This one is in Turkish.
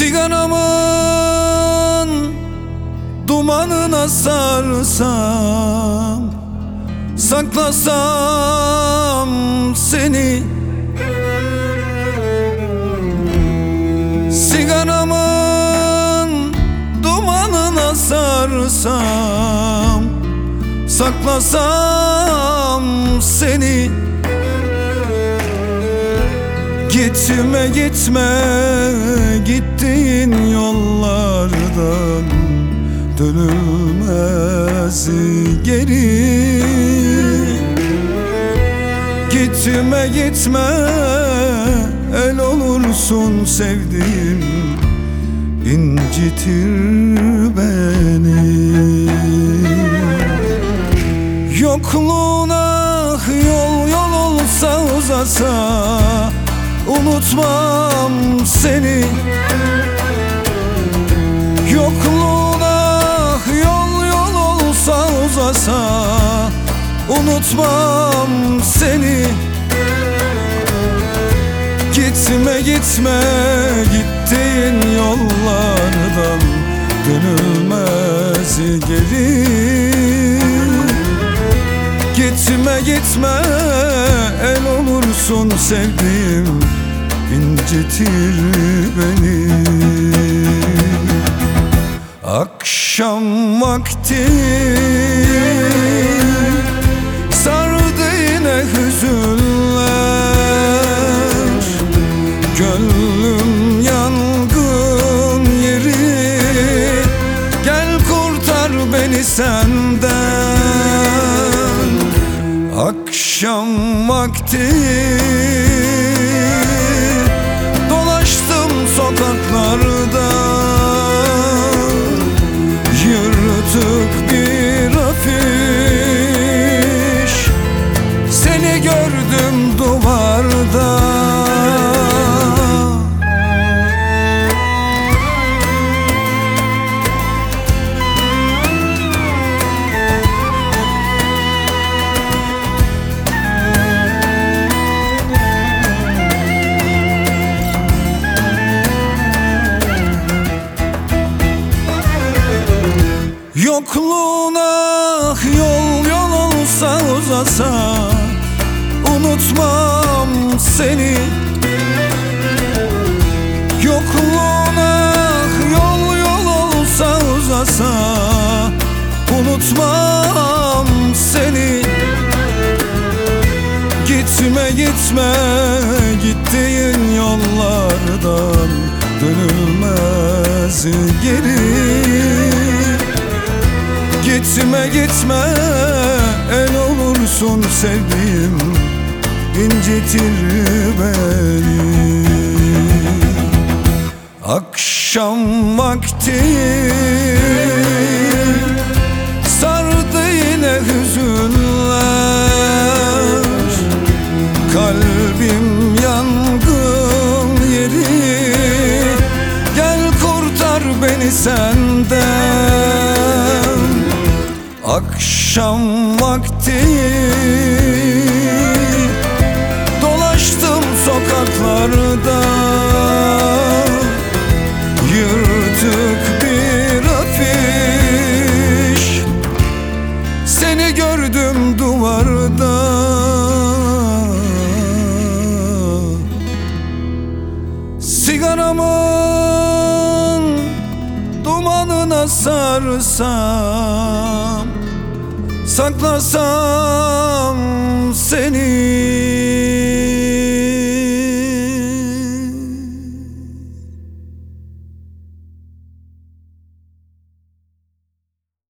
Sigaramın dumanına sarsam, saklasam seni. Sigaramın dumanına sarsam, saklasam seni. Gitme gitme gittiğin yollardan dönülmez geri. Gitme gitme el olursun sevdiğim, incitir beni. Yokluğuna yol yol olsa uzasa, unutmam seni. Yokluğuna yol yol olsa uzasa, unutmam seni. Gitme gitme gittiğin yollardan dönülmez geri. Gitme gitme el olursun sevdiğim, incitir beni. Akşam vakti sardı yine hüzünler, gönlüm yangın yeri. Gel kurtar beni senden. Akşam vakti dolaştım sokaklarda, yırtık bir afiş, seni gördüm duvarda. Yokluğuna yol yol olsa uzasa, unutmam seni. Yokluğuna yol yol olsa uzasa, unutmam seni. Gitme gitme gittiğin yollardan dönülmez geri. Gitme gitme el olursun sevdiğim, incitir beni. Akşam vakti sardı yine hüzünler, kalbim yangın yeri. Gel kurtar beni senden. Akşam vakti dolaştım sokaklarda, yırtık bir afiş, seni gördüm duvarda. Sigaramın dumanına sarsam, saklasam